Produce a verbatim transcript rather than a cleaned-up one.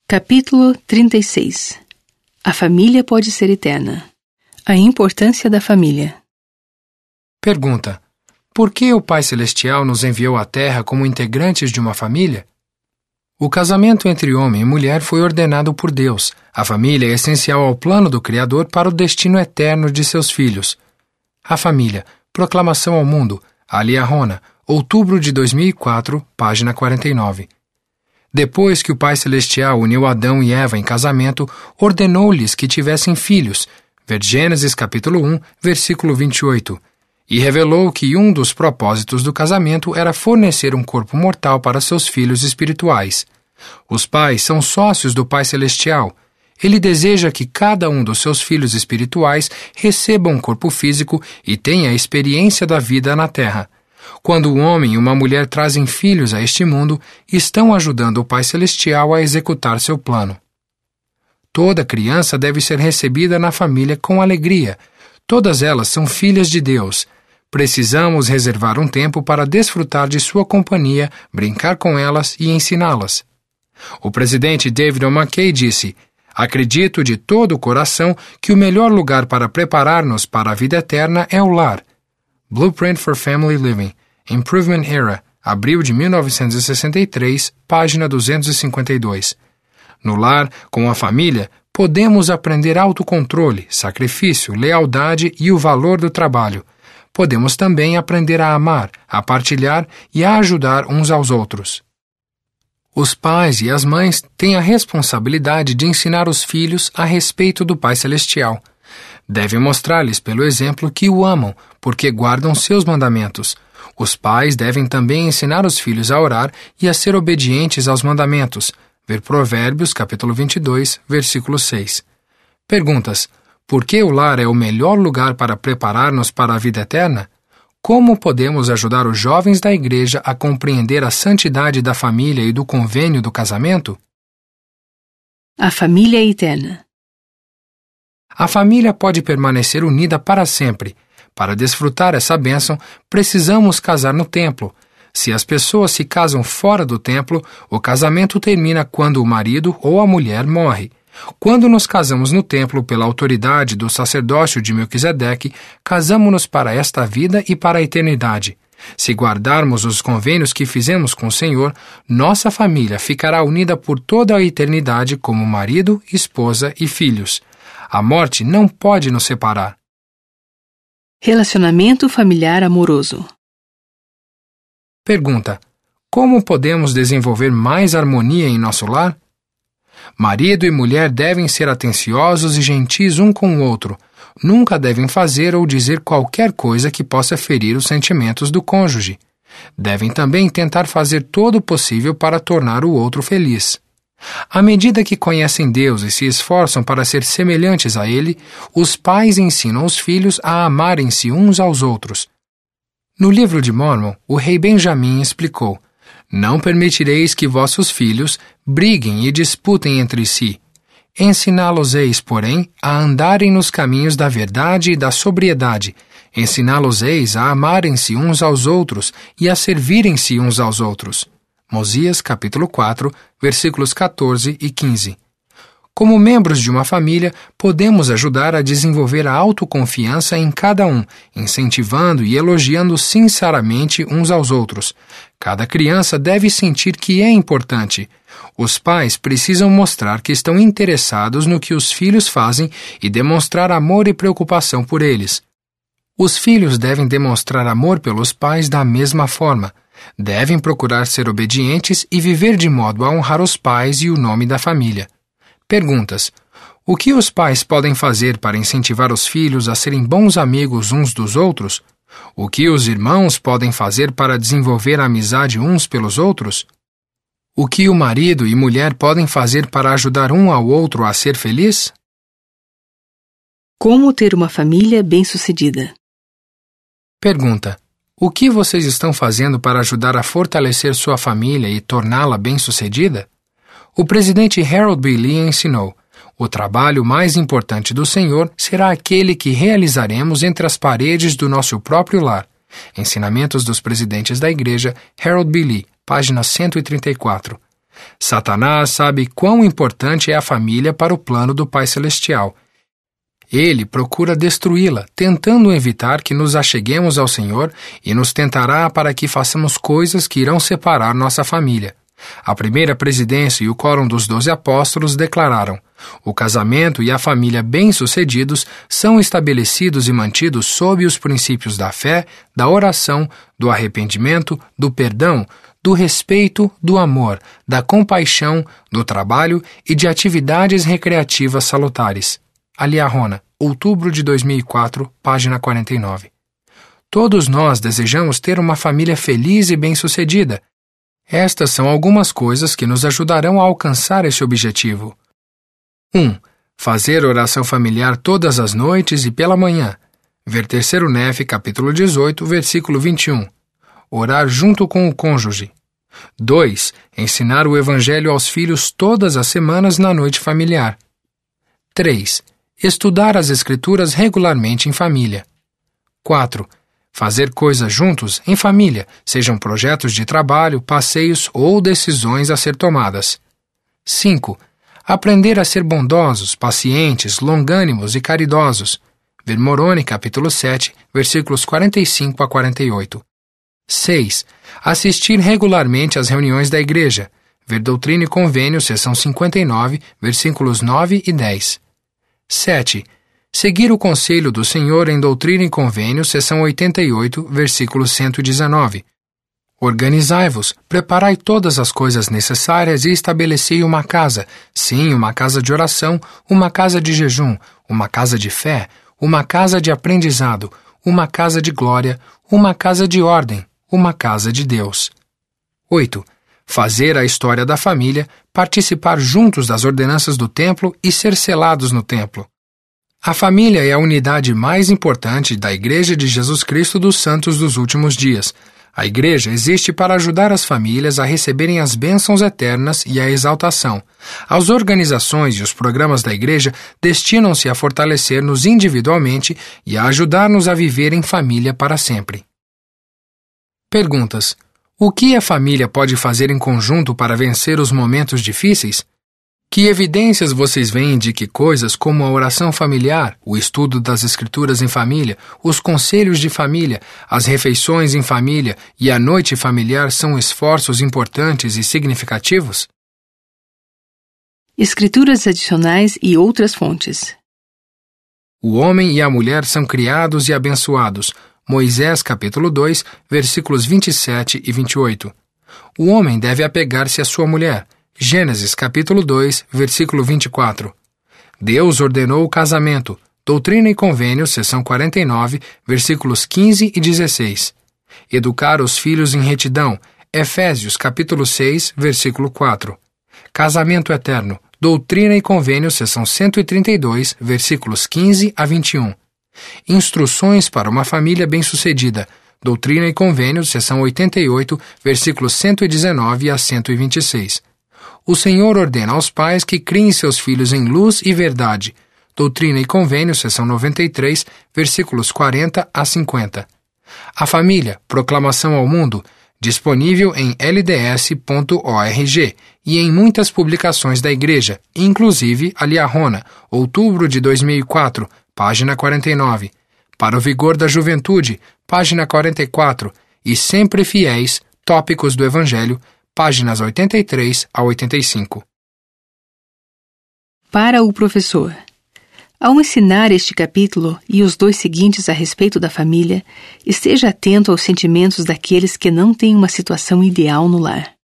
Capítulo trinta e seis. A família pode ser eterna. A importância da família. Pergunta: por que o Pai Celestial nos enviou à Terra como integrantes de uma família? O casamento entre homem e mulher foi ordenado por Deus. A família é essencial ao plano do Criador para o destino eterno de seus filhos. A família. Proclamação ao mundo. Ali Ahona, outubro de dois mil e quatro, página quarenta e nove. Depois que o Pai Celestial uniu Adão e Eva em casamento, ordenou-lhes que tivessem filhos, ver Gênesis capítulo um, versículo vinte e oito, e revelou que um dos propósitos do casamento era fornecer um corpo mortal para seus filhos espirituais. Os pais são sócios do Pai Celestial. Ele deseja que cada um dos seus filhos espirituais receba um corpo físico e tenha a experiência da vida na Terra. Quando um homem e uma mulher trazem filhos a este mundo, estão ajudando o Pai Celestial a executar seu plano. Toda criança deve ser recebida na família com alegria. Todas elas são filhas de Deus. Precisamos reservar um tempo para desfrutar de sua companhia, brincar com elas e ensiná-las. O presidente David O. McKay disse: acredito de todo o coração que o melhor lugar para preparar-nos para a vida eterna é o lar. Blueprint for Family Living, Improvement Era, abril de mil novecentos e sessenta e três, página duzentos e cinquenta e dois. No lar, com a família, podemos aprender autocontrole, sacrifício, lealdade e o valor do trabalho. Podemos também aprender a amar, a partilhar e a ajudar uns aos outros. Os pais e as mães têm a responsabilidade de ensinar os filhos a respeito do Pai Celestial. Devem mostrar-lhes pelo exemplo que o amam, porque guardam seus mandamentos. Os pais devem também ensinar os filhos a orar e a ser obedientes aos mandamentos. Ver Provérbios, capítulo vinte e dois, versículo seis. Perguntas: por que o lar é o melhor lugar para preparar-nos para a vida eterna? Como podemos ajudar os jovens da igreja a compreender a santidade da família e do convênio do casamento? A família eterna. A família pode permanecer unida para sempre. Para desfrutar essa bênção, precisamos casar no templo. Se as pessoas se casam fora do templo, o casamento termina quando o marido ou a mulher morre. Quando nos casamos no templo pela autoridade do sacerdócio de Melquisedeque, casamo-nos para esta vida e para a eternidade. Se guardarmos os convênios que fizemos com o Senhor, nossa família ficará unida por toda a eternidade como marido, esposa e filhos. A morte não pode nos separar. Relacionamento familiar amoroso. Pergunta: como podemos desenvolver mais harmonia em nosso lar? Marido e mulher devem ser atenciosos e gentis um com o outro. Nunca devem fazer ou dizer qualquer coisa que possa ferir os sentimentos do cônjuge. Devem também tentar fazer todo o possível para tornar o outro feliz. À medida que conhecem Deus e se esforçam para ser semelhantes a Ele, os pais ensinam os filhos a amarem-se uns aos outros. No livro de Mórmon, o rei Benjamim explicou: não permitireis que vossos filhos briguem e disputem entre si. Ensiná-los-eis, porém, a andarem nos caminhos da verdade e da sobriedade. Ensiná-los-eis a amarem-se uns aos outros e a servirem-se uns aos outros. Mosias, capítulo quatro, versículos catorze e quinze. Como membros de uma família, podemos ajudar a desenvolver a autoconfiança em cada um, incentivando e elogiando sinceramente uns aos outros. Cada criança deve sentir que é importante. Os pais precisam mostrar que estão interessados no que os filhos fazem e demonstrar amor e preocupação por eles. Os filhos devem demonstrar amor pelos pais da mesma forma. Devem procurar ser obedientes e viver de modo a honrar os pais e o nome da família. Perguntas: o que os pais podem fazer para incentivar os filhos a serem bons amigos uns dos outros? O que os irmãos podem fazer para desenvolver a amizade uns pelos outros? O que o marido e mulher podem fazer para ajudar um ao outro a ser feliz? Como ter uma família bem-sucedida? Pergunta: o que vocês estão fazendo para ajudar a fortalecer sua família e torná-la bem-sucedida? O presidente Harold B. Lee ensinou: o trabalho mais importante do Senhor será aquele que realizaremos entre as paredes do nosso próprio lar. Ensinamentos dos Presidentes da Igreja, Harold B. Lee, página cento e trinta e quatro. Satanás sabe quão importante é a família para o plano do Pai Celestial. Ele procura destruí-la, tentando evitar que nos acheguemos ao Senhor e nos tentará para que façamos coisas que irão separar nossa família. A primeira presidência e o quórum dos doze apóstolos declararam: o casamento e a família bem-sucedidos são estabelecidos e mantidos sob os princípios da fé, da oração, do arrependimento, do perdão, do respeito, do amor, da compaixão, do trabalho e de atividades recreativas salutares. Aliarona, outubro de dois mil e quatro, página quarenta e nove. Todos nós desejamos ter uma família feliz e bem-sucedida. Estas são algumas coisas que nos ajudarão a alcançar esse objetivo. um. Fazer oração familiar todas as noites e pela manhã. Ver terceiro Nefe, capítulo dezoito, versículo vinte e um. Orar junto com o cônjuge. dois. Ensinar o Evangelho aos filhos todas as semanas na noite familiar. três. Estudar as Escrituras regularmente em família. quatro. Fazer coisas juntos em família, sejam projetos de trabalho, passeios ou decisões a ser tomadas. cinco. Aprender a ser bondosos, pacientes, longânimos e caridosos. Ver Moroni, capítulo sete, versículos quarenta e cinco a quarenta e oito. seis. Assistir regularmente às reuniões da igreja. Ver Doutrina e Convênio, seção cinquenta e nove, versículos nove e dez. sete. Seguir o conselho do Senhor em Doutrina e Convênio, seção oitenta e oito, versículo cento e dezenove. Organizai-vos, preparai todas as coisas necessárias e estabelecei uma casa, sim, uma casa de oração, uma casa de jejum, uma casa de fé, uma casa de aprendizado, uma casa de glória, uma casa de ordem, uma casa de Deus. oito. Fazer a história da família, participar juntos das ordenanças do templo e ser selados no templo. A família é a unidade mais importante da Igreja de Jesus Cristo dos Santos dos Últimos Dias. A Igreja existe para ajudar as famílias a receberem as bênçãos eternas e a exaltação. As organizações e os programas da Igreja destinam-se a fortalecer-nos individualmente e a ajudar-nos a viver em família para sempre. Perguntas: o que a família pode fazer em conjunto para vencer os momentos difíceis? Que evidências vocês veem de que coisas como a oração familiar, o estudo das Escrituras em família, os conselhos de família, as refeições em família e a noite familiar são esforços importantes e significativos? Escrituras adicionais e outras fontes. O homem e a mulher são criados e abençoados. Moisés, capítulo dois, versículos vinte e sete e vinte e oito. O homem deve apegar-se à sua mulher. Gênesis, capítulo dois, versículo vinte e quatro. Deus ordenou o casamento. Doutrina e Convênio, seção quarenta e nove, versículos quinze e dezesseis. Educar os filhos em retidão. Efésios, capítulo seis, versículo quatro. Casamento eterno. Doutrina e Convênio, seção cento e trinta e dois, versículos quinze a vinte e um. Instruções para uma família bem-sucedida. Doutrina e Convênio, seção oitenta e oito, versículos cento e dezenove a cento e vinte e seis. O Senhor ordena aos pais que criem seus filhos em luz e verdade. Doutrina e Convênio, seção noventa e três, versículos quarenta a cinquenta. A família, proclamação ao mundo, disponível em l d s ponto org e em muitas publicações da Igreja, inclusive a Liahona, outubro de dois mil e quatro, página quarenta e nove. Para o Vigor da Juventude, página quarenta e quatro. E Sempre Fiéis, Tópicos do Evangelho, páginas oitenta e três a oitenta e cinco. Para o professor. Ao ensinar este capítulo e os dois seguintes a respeito da família, esteja atento aos sentimentos daqueles que não têm uma situação ideal no lar.